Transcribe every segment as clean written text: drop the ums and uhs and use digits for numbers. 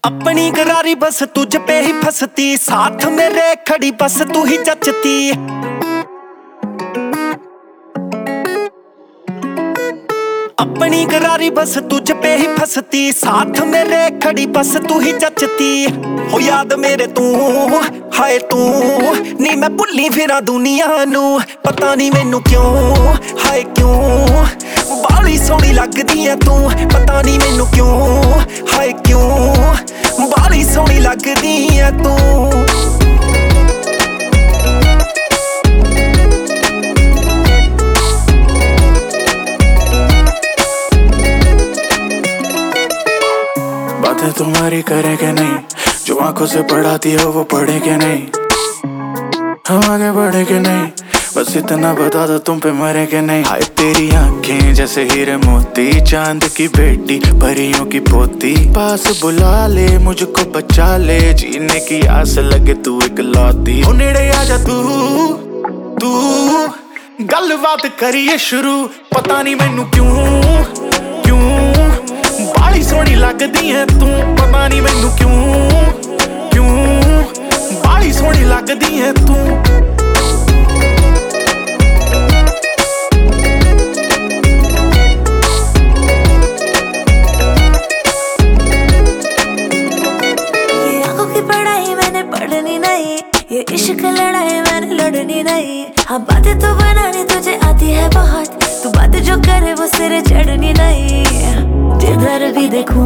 अपनी गरारी बस तुझ पे ही फंसती, साथ मेरे खड़ी बस तू ही जचती। अपनी गरारी बस तुझ पे ही फंसती, साथ मेरे खड़ी बस तू ही जचती। हो याद मेरे तू हाय तू नी मैं भुल्ली फिरा दुनिया नू, पता नहीं मैनू क्यों हाय क्यों बाली सोहनी लगदी है तू, पता नहीं मैनू क्यों हाय क्यों बाली सोहनी लगदी है तू। बातें तुम्हारी करे के नहीं, जो आंखों से पढ़ाती हो वो पढ़े के नहीं, हम आगे बढ़े के नहीं, बस इतना बता दो तुम पे मरे के नहीं। हाय तेरी आंखें जैसे हीरे मोती, चांद की बेटी परियों की पोती, पास बुला ले मुझको बचा ले, जीने की आस लगे तू इकलौती। ओ नेड़े आजा तू गलबात करिए शुरू, पता नहीं मैनू क्यों बाली सोहनी लगदी है तू, पता नहीं मैनू क्यों बाली सोहनी लगदी है तू। ये आंखों की पढ़ाई मैंने पढ़नी नहीं, ये इश्क लड़ाई मैंने लड़नी नहीं। हाँ बातें तो बनानी तुझे आती है बहुत, तू बातें जो करे वो सिरे चढ़नी नहीं। जिधर भी देखूं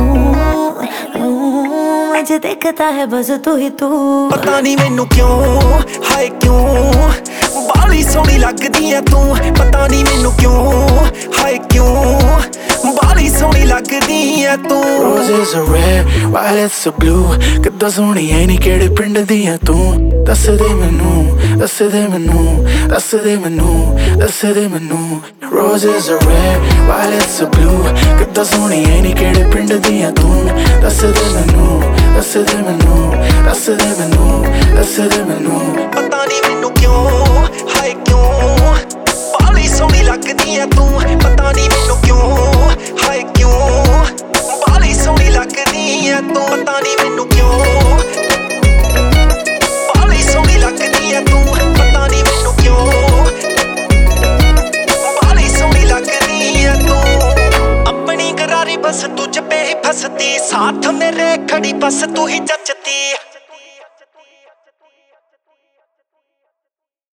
मुझे देखता है बस तू ही तू, पता नहीं मैनू क्यों हाय क्यों बाली सोहनी लगदी है तू, पता नहीं मैनू क्यों हाय क्यों बाली सोहनी लगदी है तू। Roses are red, violets are blue, किद्दां सोहनी ऐ नी केड़े पिंड दी है तू, दस दे मैनू दस दे मैनू दस दे मैनू दस दे मैनू। Roses are red, violets are blue, किद्दां सोहनी ऐ नी केड़े पिंड दी है तू, दस दे मैनू दस दे मैनू दस दे मैनू दस दे मैनू। पता नहीं मैनू क्यों हाय क्यों बाली सोहनी लगदी है तू, पता नहीं मैनू क्यों हाय क्यों बाली सोहनी लगदी है तू, पता नहीं मैनू क्यों बाली सोहनी लगदी है तू, पता नहीं मैनू क्यों बाली सोहनी लगदी है तू। अपनी गरारी बस तुझ पे ही फंसती, साथ मेरे खड़ी बस तू ही